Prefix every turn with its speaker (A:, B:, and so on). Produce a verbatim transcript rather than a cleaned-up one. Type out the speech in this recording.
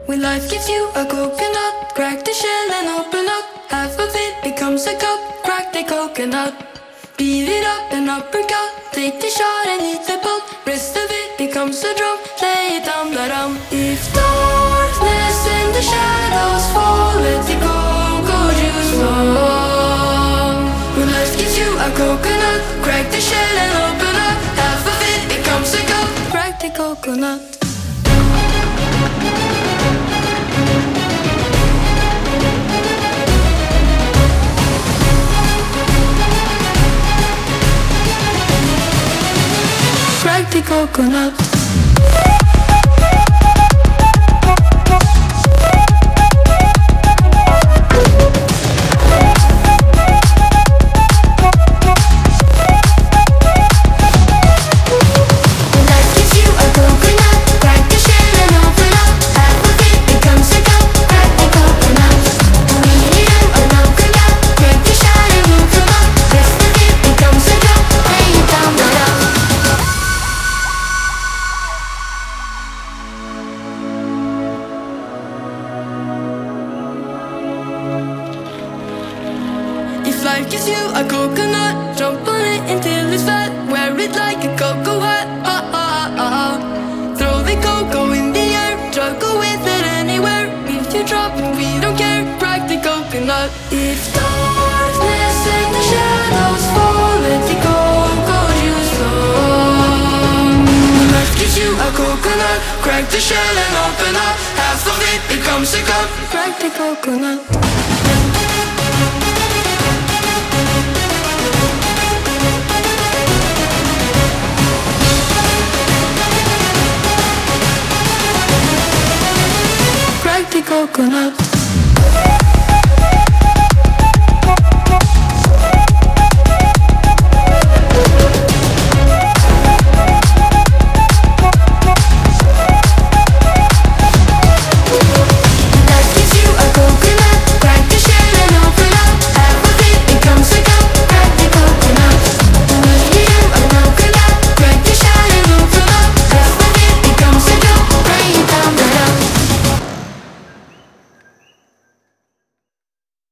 A: When life gives you a coconut, crack the shell and open up. Half of it becomes a cup, crack the coconut. Beat it up and uppercut, take the shot and eat the pulp. Rest of it becomes a drum, lay it down, da-dum. If darkness and the shadows fall, let the cocoa juice flow. When life gives you a coconut, crack the shell and open up. Half of it becomes a cup, crack the coconut. Crack the coconut. If life gives you a coconut, jump on it until it's fat. Wear it like a cocoa hat. Ah, ah, ah, ah. Throw the cocoa in the air, juggle with it anywhere. If you drop it, we don't care. Crack the coconut. If darkness and the shadows fall, let the cocoa juice flow. When life gives you a coconut, crack the shell and open up. Half of it becomes a cup. Crack the coconut. Coconut.